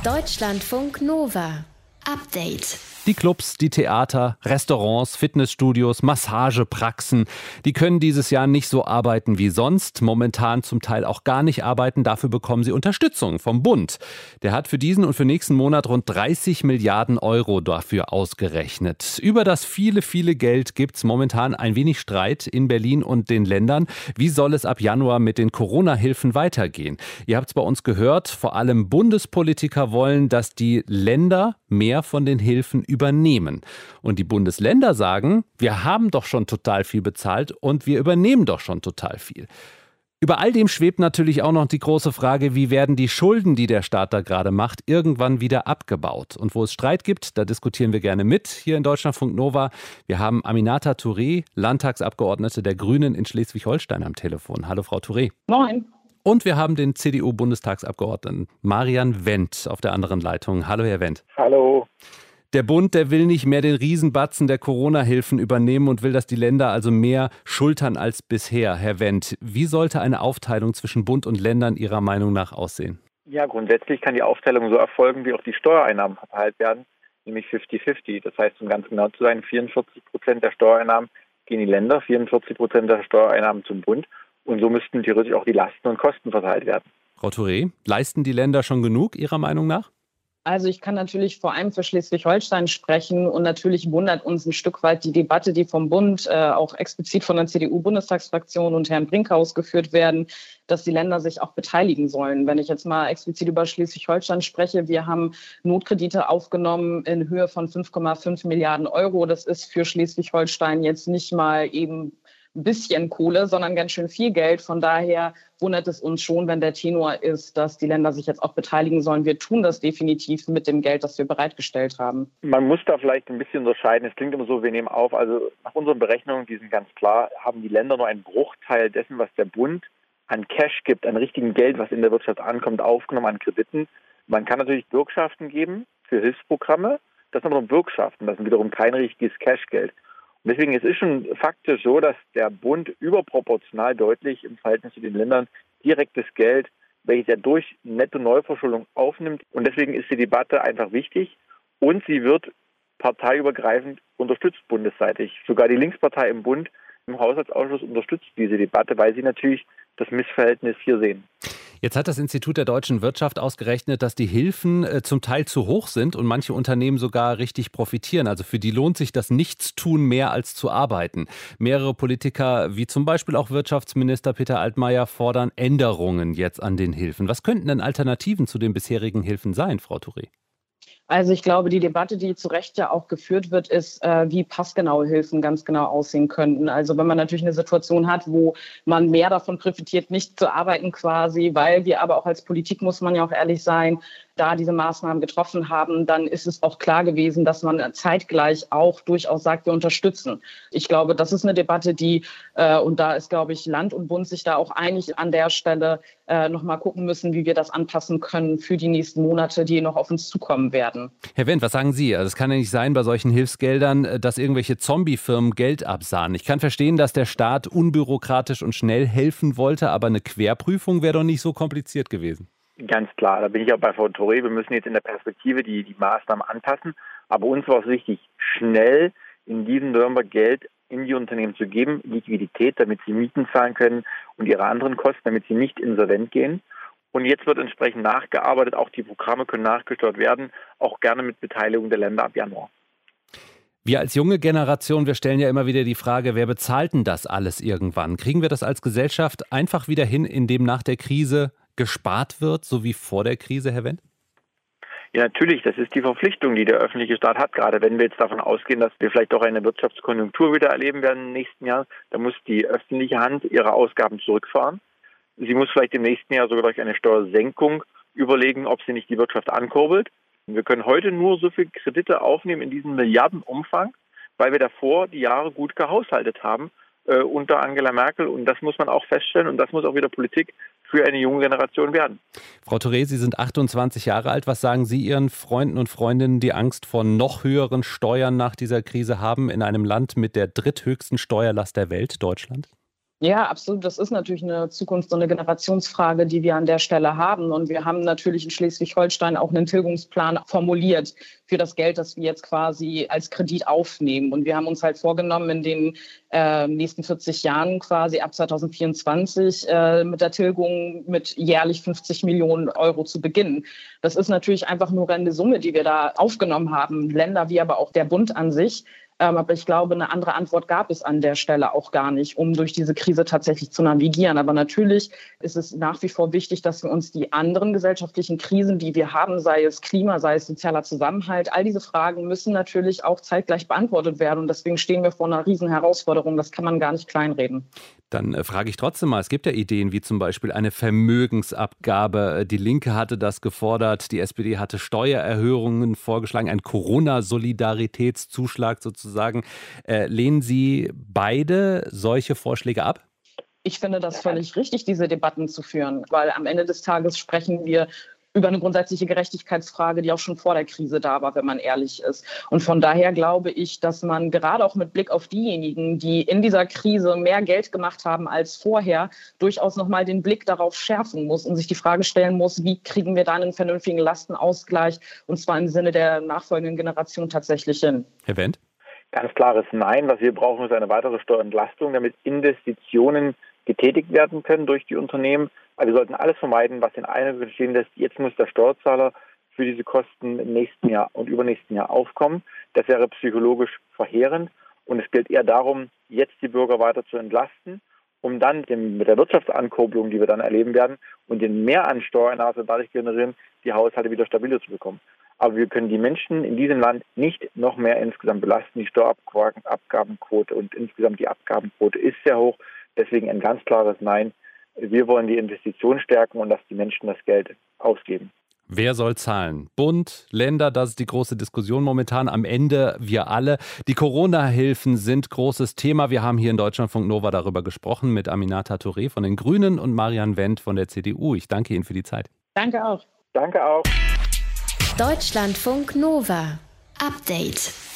Deutschlandfunk Nova. Update. Die Clubs, die Theater, Restaurants, Fitnessstudios, Massagepraxen, die können dieses Jahr nicht so arbeiten wie sonst, momentan zum Teil auch gar nicht arbeiten. Dafür bekommen sie Unterstützung vom Bund. Der hat für diesen und für nächsten Monat rund 30 Milliarden Euro dafür ausgerechnet. Über das viele Geld gibt's momentan ein wenig Streit in Berlin und den Ländern. Wie soll es ab Januar mit den Corona-Hilfen weitergehen? Ihr habt es bei uns gehört, vor allem Bundespolitiker wollen, dass die Länder mehr von den Hilfen übernehmen. Und die Bundesländer sagen, wir haben doch schon total viel bezahlt und wir übernehmen doch schon total viel. Über all dem schwebt natürlich auch noch die große Frage, wie werden die Schulden, die der Staat da gerade macht, irgendwann wieder abgebaut? Und wo es Streit gibt, da diskutieren wir gerne mit hier in Deutschlandfunk Nova. Wir haben Aminata Touré, Landtagsabgeordnete der Grünen in Schleswig-Holstein am Telefon. Hallo Frau Touré. Moin. Und wir haben den CDU-Bundestagsabgeordneten Marian Wendt auf der anderen Leitung. Hallo Herr Wendt. Hallo. Der Bund, der will nicht mehr den Riesenbatzen der Corona-Hilfen übernehmen und will, dass die Länder also mehr schultern als bisher. Herr Wendt, wie sollte eine Aufteilung zwischen Bund und Ländern Ihrer Meinung nach aussehen? Ja, grundsätzlich kann die Aufteilung so erfolgen, wie auch die Steuereinnahmen verteilt werden, nämlich 50-50. Das heißt, um ganz genau zu sein, 44% der Steuereinnahmen gehen in die Länder, 44% der Steuereinnahmen zum Bund. Und so müssten theoretisch auch die Lasten und Kosten verteilt werden. Frau Touré, leisten die Länder schon genug Ihrer Meinung nach? Also ich kann natürlich vor allem für Schleswig-Holstein sprechen und natürlich wundert uns ein Stück weit die Debatte, die vom Bund, auch explizit von der CDU-Bundestagsfraktion und Herrn Brinkhaus geführt werden, dass die Länder sich auch beteiligen sollen. Wenn ich jetzt mal explizit über Schleswig-Holstein spreche, wir haben Notkredite aufgenommen in Höhe von 5,5 Milliarden Euro. Das ist für Schleswig-Holstein jetzt nicht mal eben ein bisschen Kohle, sondern ganz schön viel Geld. Von daher wundert es uns schon, wenn der Tenor ist, dass die Länder sich jetzt auch beteiligen sollen. Wir tun das definitiv mit dem Geld, das wir bereitgestellt haben. Man muss da vielleicht ein bisschen unterscheiden. Es klingt immer so, wir nehmen auf. Also nach unseren Berechnungen, die sind ganz klar, haben die Länder nur einen Bruchteil dessen, was der Bund an Cash gibt, an richtigem Geld, was in der Wirtschaft ankommt, aufgenommen an Krediten. Man kann natürlich Bürgschaften geben für Hilfsprogramme. Das sind aber nur Bürgschaften. Das ist wiederum kein richtiges Cashgeld. Deswegen es ist schon faktisch so, dass der Bund überproportional deutlich im Verhältnis zu den Ländern direktes Geld, welches er durch Netto-Neuverschuldung aufnimmt. Und deswegen ist die Debatte einfach wichtig und sie wird parteiübergreifend unterstützt bundesseitig. Sogar die Linkspartei im Bund im Haushaltsausschuss unterstützt diese Debatte, weil sie natürlich das Missverhältnis hier sehen. Jetzt hat das Institut der deutschen Wirtschaft ausgerechnet, dass die Hilfen zum Teil zu hoch sind und manche Unternehmen sogar richtig profitieren. Also für die lohnt sich das Nichtstun mehr als zu arbeiten. Mehrere Politiker, wie zum Beispiel auch Wirtschaftsminister Peter Altmaier, fordern Änderungen jetzt an den Hilfen. Was könnten denn Alternativen zu den bisherigen Hilfen sein, Frau Touré? Also ich glaube, die Debatte, die zu Recht ja auch geführt wird, ist, wie passgenaue Hilfen ganz genau aussehen könnten. Also wenn man natürlich eine Situation hat, wo man mehr davon profitiert, nicht zu arbeiten quasi, weil wir aber auch als Politik, muss man ja auch ehrlich sein, da diese Maßnahmen getroffen haben, dann ist es auch klar gewesen, dass man zeitgleich auch durchaus sagt, wir unterstützen. Ich glaube, das ist eine Debatte, die, und da ist, glaube ich, Land und Bund sich da auch einig an der Stelle, nochmal gucken müssen, wie wir das anpassen können für die nächsten Monate, die noch auf uns zukommen werden. Herr Wendt, was sagen Sie? Also es kann ja nicht sein bei solchen Hilfsgeldern, dass irgendwelche Zombie-Firmen Geld absahnen. Ich kann verstehen, dass der Staat unbürokratisch und schnell helfen wollte, aber eine Querprüfung wäre doch nicht so kompliziert gewesen. Ganz klar, da bin ich auch bei Frau Touré. Wir müssen jetzt in der Perspektive die Maßnahmen anpassen. Aber uns war es wichtig, schnell in diesem November Geld in die Unternehmen zu geben, Liquidität, damit sie Mieten zahlen können und ihre anderen Kosten, damit sie nicht insolvent gehen. Und jetzt wird entsprechend nachgearbeitet. Auch die Programme können nachgesteuert werden, auch gerne mit Beteiligung der Länder ab Januar. Wir als junge Generation, wir stellen ja immer wieder die Frage, wer bezahlt denn das alles irgendwann? Kriegen wir das als Gesellschaft einfach wieder hin, indem nach der Krise gespart wird, so wie vor der Krise, Herr Wendt? Ja, natürlich. Das ist die Verpflichtung, die der öffentliche Staat hat. Gerade wenn wir jetzt davon ausgehen, dass wir vielleicht auch eine Wirtschaftskonjunktur wieder erleben werden im nächsten Jahr, dann muss die öffentliche Hand ihre Ausgaben zurückfahren. Sie muss vielleicht im nächsten Jahr sogar durch eine Steuersenkung überlegen, ob sie nicht die Wirtschaft ankurbelt. Wir können heute nur so viel Kredite aufnehmen in diesem Milliardenumfang, weil wir davor die Jahre gut gehaushaltet haben unter Angela Merkel. Und das muss man auch feststellen und das muss auch wieder Politik für eine junge Generation werden. Frau Touré, Sie sind 28 Jahre alt. Was sagen Sie Ihren Freunden und Freundinnen, die Angst vor noch höheren Steuern nach dieser Krise haben in einem Land mit der dritthöchsten Steuerlast der Welt, Deutschland? Ja, absolut. Das ist natürlich eine Zukunfts- und eine Generationsfrage, die wir an der Stelle haben. Und wir haben natürlich in Schleswig-Holstein auch einen Tilgungsplan formuliert für das Geld, das wir jetzt quasi als Kredit aufnehmen. Und wir haben uns halt vorgenommen, in den nächsten 40 Jahren quasi ab 2024 mit der Tilgung mit jährlich 50 Millionen Euro zu beginnen. Das ist natürlich einfach nur eine Summe, die wir da aufgenommen haben. Länder wie aber auch der Bund an sich. Aber ich glaube, eine andere Antwort gab es an der Stelle auch gar nicht, um durch diese Krise tatsächlich zu navigieren. Aber natürlich ist es nach wie vor wichtig, dass wir uns die anderen gesellschaftlichen Krisen, die wir haben, sei es Klima, sei es sozialer Zusammenhalt, all diese Fragen müssen natürlich auch zeitgleich beantwortet werden. Und deswegen stehen wir vor einer riesen Herausforderung. Das kann man gar nicht kleinreden. Dann frage ich trotzdem mal, es gibt ja Ideen wie zum Beispiel eine Vermögensabgabe. Die Linke hatte das gefordert, die SPD hatte Steuererhöhungen vorgeschlagen, ein Corona-Solidaritätszuschlag sozusagen. Lehnen Sie beide solche Vorschläge ab? Ich finde das völlig richtig, diese Debatten zu führen, weil am Ende des Tages sprechen wir über eine grundsätzliche Gerechtigkeitsfrage, die auch schon vor der Krise da war, wenn man ehrlich ist. Und von daher glaube ich, dass man gerade auch mit Blick auf diejenigen, die in dieser Krise mehr Geld gemacht haben als vorher, durchaus nochmal den Blick darauf schärfen muss und sich die Frage stellen muss, wie kriegen wir da einen vernünftigen Lastenausgleich, und zwar im Sinne der nachfolgenden Generation tatsächlich hin. Herr Wendt? Ganz klares Nein. Was wir brauchen, ist eine weitere Steuerentlastung, damit Investitionen getätigt werden können durch die Unternehmen. Aber wir sollten alles vermeiden, was den Eindruck entstehen lässt, jetzt muss der Steuerzahler für diese Kosten im nächsten Jahr und übernächsten Jahr aufkommen. Das wäre psychologisch verheerend. Und es gilt eher darum, jetzt die Bürger weiter zu entlasten, um dann mit der Wirtschaftsankurbelung, die wir dann erleben werden, und den Mehr an Steuereinnahmen dadurch generieren, die Haushalte wieder stabiler zu bekommen. Aber wir können die Menschen in diesem Land nicht noch mehr insgesamt belasten. Die Steuerabgabenquote und insgesamt die Abgabenquote ist sehr hoch. Deswegen ein ganz klares Nein. Wir wollen die Investition stärken und dass die Menschen das Geld ausgeben. Wer soll zahlen? Bund, Länder, das ist die große Diskussion momentan. Am Ende wir alle. Die Corona-Hilfen sind großes Thema. Wir haben hier in Deutschlandfunk Nova darüber gesprochen mit Aminata Touré von den Grünen und Marian Wendt von der CDU. Ich danke Ihnen für die Zeit. Danke auch. Danke auch. Deutschlandfunk Nova. Update.